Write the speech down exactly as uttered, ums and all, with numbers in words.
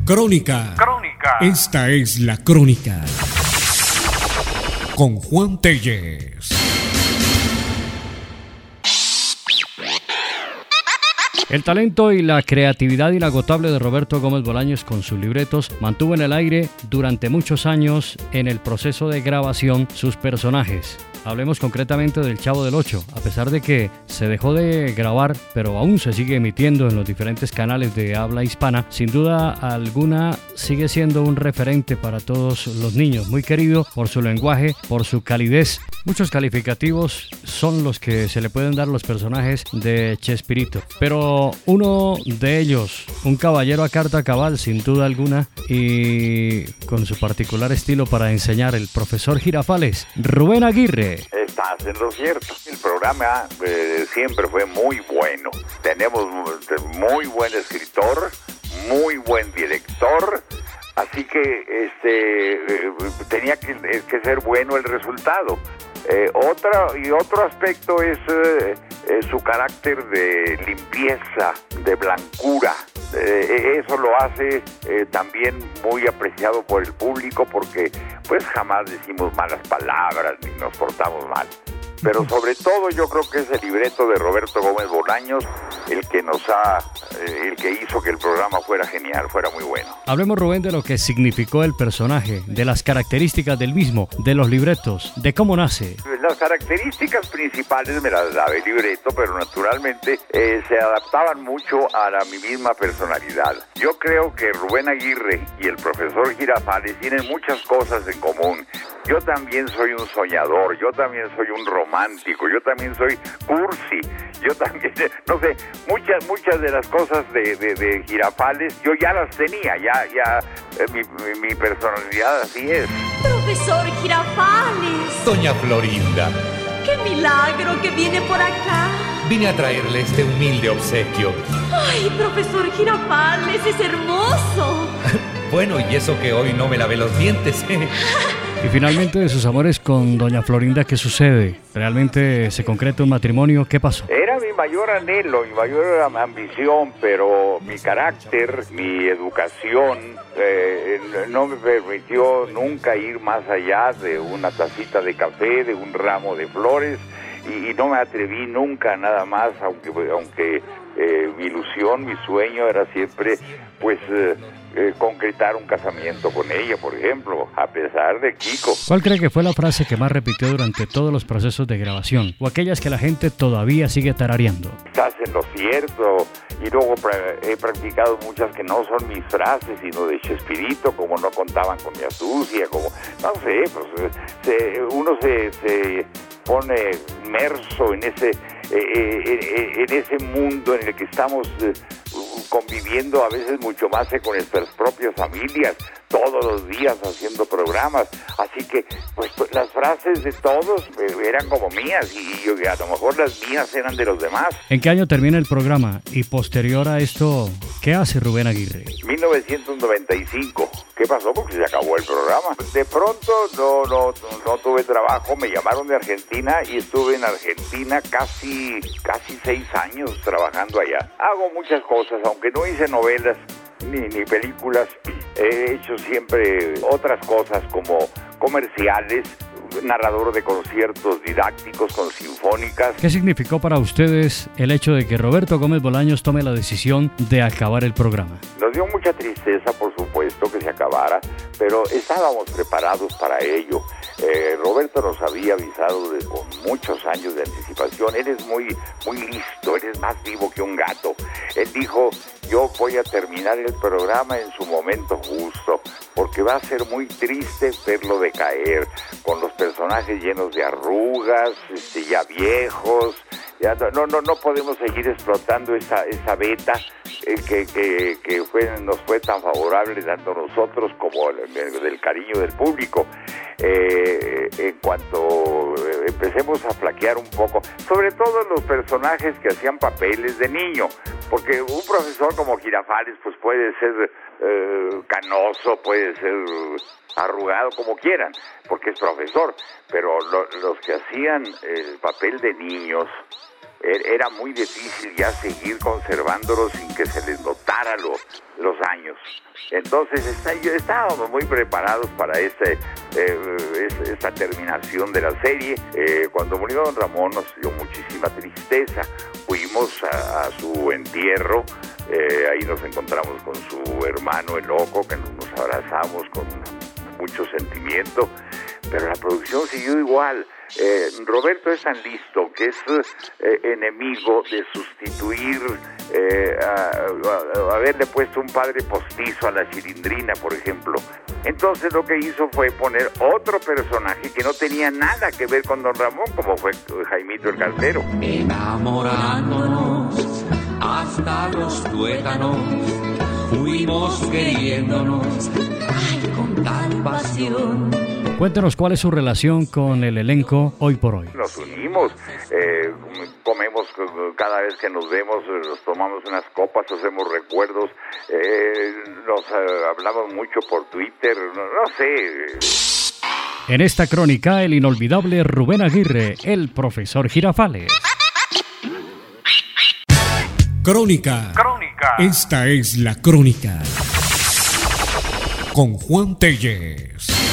Crónica. Crónica. Esta es la Crónica. Con Juan Tellez. El talento y la creatividad inagotable de Roberto Gómez Bolaños con sus libretos mantuvo en el aire durante muchos años en el proceso de grabación sus personajes. Hablemos concretamente del Chavo del Ocho. A pesar de que se dejó de grabar, pero aún se sigue emitiendo en los diferentes canales de habla hispana, sin duda alguna sigue siendo un referente para todos los niños, muy querido por su lenguaje, por su calidez. Muchos calificativos son los que se le pueden dar a los personajes de Chespirito, pero uno de ellos, un caballero a carta cabal sin duda alguna y con su particular estilo para enseñar, el profesor Girafales, Rubén Aguirre. Estás en lo cierto. El programa eh, siempre fue muy bueno. Tenemos muy buen escritor, muy buen director, así que este eh, tenía que, eh, que ser bueno el resultado. Eh, otra y otro aspecto es eh, eh, su carácter de limpieza, de blancura. Eh, eso lo hace eh, también muy apreciado por el público porque pues jamás decimos malas palabras ni nos portamos mal. Pero sobre todo yo creo que es el libreto de Roberto Gómez Bolaños el que nos ha, eh, el que hizo que el programa fuera genial, fuera muy bueno. Hablemos, Rubén, de lo que significó el personaje, de las características del mismo, de los libretos, de cómo nace. Las características principales me las daba el libreto, pero naturalmente eh, se adaptaban mucho a la, mi misma personalidad. Yo creo que Rubén Aguirre y el profesor Girafales tienen muchas cosas en común. Yo también soy un soñador, yo también soy un romántico, yo también soy cursi, yo también, no sé, muchas, muchas de las cosas de, de, de Girafales yo ya las tenía, ya, ya, eh, mi, mi, mi personalidad así es. Profesor Girafales. Doña Florinda. ¡Qué milagro que viene por acá! Vine a traerle este humilde obsequio. ¡Ay, profesor Girafales, es hermoso! Bueno, y eso que hoy no me lavé los dientes. Y finalmente, de sus amores con doña Florinda, ¿qué sucede? ¿Realmente se concreta un matrimonio? ¿Qué pasó? Era mi mayor anhelo, mi mayor ambición, pero mi carácter, mi educación eh, no me permitió nunca ir más allá de una tacita de café, de un ramo de flores, y, y no me atreví nunca nada más, aunque, aunque eh, mi ilusión, mi sueño era siempre, pues... Eh, Eh, concretar un casamiento con ella, por ejemplo, a pesar de Kiko. ¿Cuál cree que fue la frase que más repitió durante todos los procesos de grabación? ¿O aquellas que la gente todavía sigue tarareando? Estás en lo cierto. Y luego pra- he practicado muchas que no son mis frases, sino de Chespirito, como no contaban con mi astucia, como, no sé, pues se, uno se, se pone inmerso en ese, eh, eh, en ese mundo en el que estamos eh, conviviendo a veces mucho más que con nuestras propias familias, todos los días haciendo programas, así que pues, pues las frases de todos eh, eran como mías y yo, a lo mejor las mías eran de los demás. ¿En qué año termina el programa? Y posterior a esto, ¿qué hace Rubén Aguirre? mil novecientos noventa y cinco. ¿Qué pasó? Porque se acabó el programa. De pronto no, no, no tuve trabajo, me llamaron de Argentina y estuve en Argentina casi, casi seis años trabajando allá. Hago muchas cosas, aunque no hice novelas ni, ni películas, he hecho siempre otras cosas como comerciales, narrador de conciertos didácticos con sinfónicas. ¿Qué significó para ustedes el hecho de que Roberto Gómez Bolaños tome la decisión de acabar el programa? Nos dio mucha tristeza, por supuesto, que se acabara, pero estábamos preparados para ello. Eh, Roberto nos había avisado de, con muchos años de anticipación. Él es muy, muy listo, él es más vivo que un gato. Él dijo, yo voy a terminar el programa en su momento justo, porque va a ser muy triste verlo decaer, con los personajes llenos de arrugas, este, ya viejos. Ya no, no, no podemos seguir explotando esa, esa beta eh, que, que, que fue, nos fue tan favorable tanto a nosotros como el, el, del cariño del público. Eh, en cuanto empecemos a flaquear un poco, sobre todo los personajes que hacían papeles de niño, porque un profesor como Girafales pues puede ser eh, canoso, puede ser arrugado, como quieran, porque es profesor, pero lo, los que hacían el papel de niños era muy difícil ya seguir conservándolos sin que se les notara lo, los años. Entonces está, estábamos muy preparados para este, eh, esta terminación de la serie. Eh, cuando murió don Ramón nos dio muchísima tristeza. Fuimos a, a su entierro, eh, ahí nos encontramos con su hermano el Loco, que nos abrazamos con mucho sentimiento, pero la producción siguió igual. Eh, Roberto es tan listo que es eh, enemigo de sustituir, eh, a, a, a haberle puesto un padre postizo a la Chilindrina, por ejemplo. Entonces lo que hizo fue poner otro personaje que no tenía nada que ver con don Ramón, como fue Jaimito el Cartero. Enamorándonos hasta los tuétanos, fuimos queriéndonos, ay, con tal pasión. Cuéntenos cuál es su relación con el elenco hoy por hoy. Nos unimos, eh, comemos cada vez que nos vemos, nos tomamos unas copas, hacemos recuerdos, eh, nos eh, hablamos mucho por Twitter, no, no sé. En esta crónica, el inolvidable Rubén Aguirre, el profesor Girafales. Crónica. Crónica. Esta es la crónica. Con Juan Tellez.